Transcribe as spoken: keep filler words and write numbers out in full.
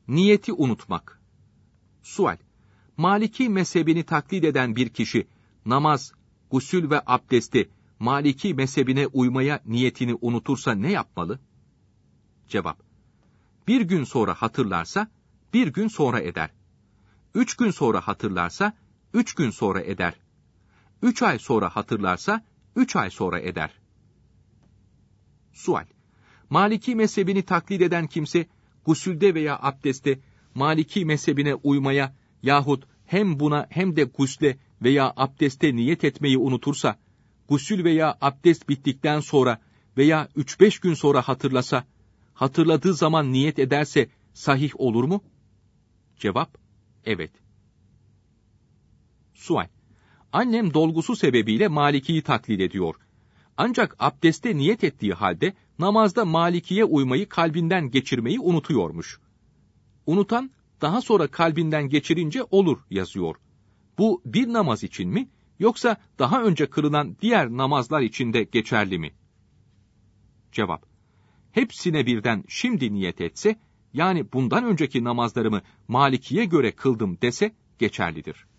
Niyeti unutmak. Sual: Maliki mezhebini taklit eden bir kişi, namaz, gusül ve abdesti, Maliki mezhebine uymaya niyetini unutursa ne yapmalı? Cevap: Bir gün sonra hatırlarsa, bir gün sonra eder. Üç gün sonra hatırlarsa, üç gün sonra eder. Üç ay sonra hatırlarsa, üç ay sonra eder. Sual: Maliki mezhebini taklit eden kimse, gusülde veya abdestte, Maliki mezhebine uymaya yahut hem buna hem de gusle veya abdeste niyet etmeyi unutursa, gusül veya abdest bittikten sonra veya üç beş gün sonra hatırlasa, hatırladığı zaman niyet ederse sahih olur mu? Cevap: Evet. Sual: Annem dolgusu sebebiyle Maliki'yi taklit ediyor. Ancak abdeste niyet ettiği halde namazda Maliki'ye uymayı kalbinden geçirmeyi unutuyormuş. Unutan, daha sonra kalbinden geçirince olur yazıyor. Bu bir namaz için mi, yoksa daha önce kılınan diğer namazlar için de geçerli mi? Cevap: Hepsine birden şimdi niyet etse, yani bundan önceki namazlarımı Maliki'ye göre kıldım dese geçerlidir.